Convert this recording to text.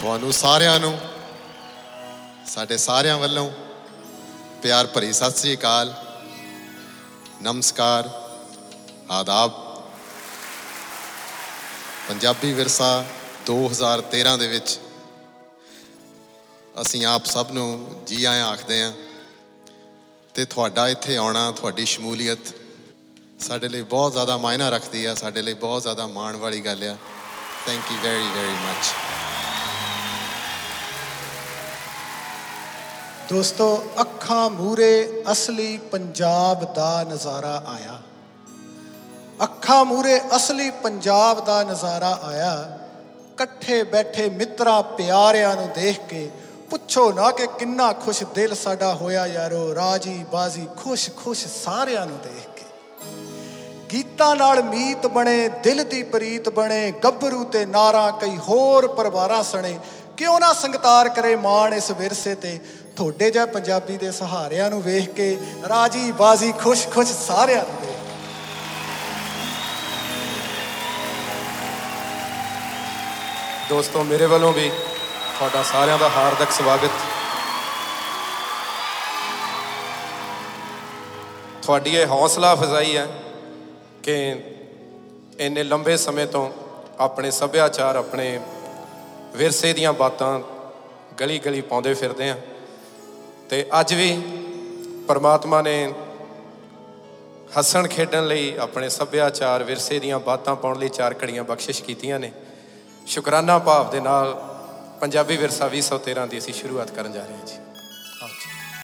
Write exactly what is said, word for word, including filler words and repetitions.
ਤੁਹਾਨੂੰ ਸਾਰਿਆਂ ਨੂੰ ਸਾਡੇ ਸਾਰਿਆਂ ਵੱਲੋਂ ਪਿਆਰ ਭਰੀ ਸਤਿ ਸ੍ਰੀ ਅਕਾਲ, ਨਮਸਕਾਰ, ਆਦਾਬ। ਪੰਜਾਬੀ ਵਿਰਸਾ ਦੋ ਹਜ਼ਾਰ ਤੇਰਾਂ ਦੇ ਵਿੱਚ ਅਸੀਂ ਆਪ ਸਭ ਨੂੰ ਜੀ ਆਇਆਂ ਆਖਦੇ ਹਾਂ ਅਤੇ ਤੁਹਾਡਾ ਇੱਥੇ ਆਉਣਾ, ਤੁਹਾਡੀ ਸ਼ਮੂਲੀਅਤ ਸਾਡੇ ਲਈ ਬਹੁਤ ਜ਼ਿਆਦਾ ਮਾਇਨਾ ਰੱਖਦੀ ਆ, ਸਾਡੇ ਲਈ ਬਹੁਤ ਜ਼ਿਆਦਾ ਮਾਣ ਵਾਲੀ ਗੱਲ ਆ। Thank you very very much. ਦੋਸਤੋ, ਅੱਖਾਂ ਮੂਹਰੇ ਅਸਲੀ ਪੰਜਾਬ ਦਾ ਨਜ਼ਾਰਾ ਆਇਆ। ਅੱਖਾਂ ਮੂਹਰੇ ਅਸਲੀ ਪੰਜਾਬ ਦਾ ਨਜ਼ਾਰਾ ਆਇਆ। ਇਕੱਠੇ ਬੈਠੇ ਮਿੱਤਰਾਂ ਪਿਆਰਿਆਂ ਨੂੰ ਦੇਖ ਕੇ ਪੁੱਛੋ ਨਾ ਕਿ ਕਿੰਨਾ ਖੁਸ਼ ਦਿਲ ਸਾਡਾ ਹੋਇਆ ਯਾਰੋ। ਰਾਜੀ ਬਾਜ਼ੀ ਖੁਸ਼ ਖੁਸ਼ ਸਾਰਿਆਂ ਨੂੰ ਦੇਖ ਕੇ। ਗੀਤਾਂ ਨਾਲ ਮੀਤ ਬਣੇ, ਦਿਲ ਦੀ ਪ੍ਰੀਤ ਬਣੇ, ਗੱਭਰੂ ਤੇ ਨਾਰਾਂ ਕਈ ਹੋਰ ਪਰਿਵਾਰਾਂ ਸਣੇ। ਕਿਉਂ ਨਾ ਸੰਗਤਾਰ ਕਰੇ ਮਾਣ ਇਸ ਵਿਰਸੇ ਤੇ। ਤੁਹਾਡੇ ਜਿਹੇ ਪੰਜਾਬੀ ਦੇ ਸਹਾਰਿਆਂ ਨੂੰ ਵੇਖ ਕੇ ਰਾਜੀ ਬਾਜ਼ੀ ਖੁਸ਼ ਖੁਸ਼ ਸਾਰਿਆਂ ਨੂੰ ਦੇਖ। ਦੋਸਤੋ, ਮੇਰੇ ਵੱਲੋਂ ਵੀ ਤੁਹਾਡਾ ਸਾਰਿਆਂ ਦਾ ਹਾਰਦਿਕ ਸਵਾਗਤ। ਤੁਹਾਡੀ ਇਹ ਹੌਸਲਾ ਅਫਜ਼ਾਈ ਹੈ ਕਿ ਇੰਨੇ ਲੰਬੇ ਸਮੇਂ ਤੋਂ ਆਪਣੇ ਸੱਭਿਆਚਾਰ, ਆਪਣੇ ਵਿਰਸੇ ਦੀਆਂ ਬਾਤਾਂ ਗਲੀ ਗਲੀ ਪਾਉਂਦੇ ਫਿਰਦੇ ਹਾਂ ਅਤੇ ਅੱਜ ਵੀ ਪਰਮਾਤਮਾ ਨੇ ਹੱਸਣ ਖੇਡਣ ਲਈ, ਆਪਣੇ ਸੱਭਿਆਚਾਰ ਵਿਰਸੇ ਦੀਆਂ ਬਾਤਾਂ ਪਾਉਣ ਲਈ ਚਾਰ ਘੜੀਆਂ ਬਖਸ਼ਿਸ਼ ਕੀਤੀਆਂ ਨੇ। ਸ਼ੁਕਰਾਨਾ ਭਾਵ ਦੇ ਨਾਲ ਪੰਜਾਬੀ ਵਿਰਸਾ ਵੀਹ ਸੌ ਤੇਰਾਂ ਦੀ ਅਸੀਂ ਸ਼ੁਰੂਆਤ ਕਰਨ ਜਾ ਰਹੇ ਹਾਂ ਜੀ।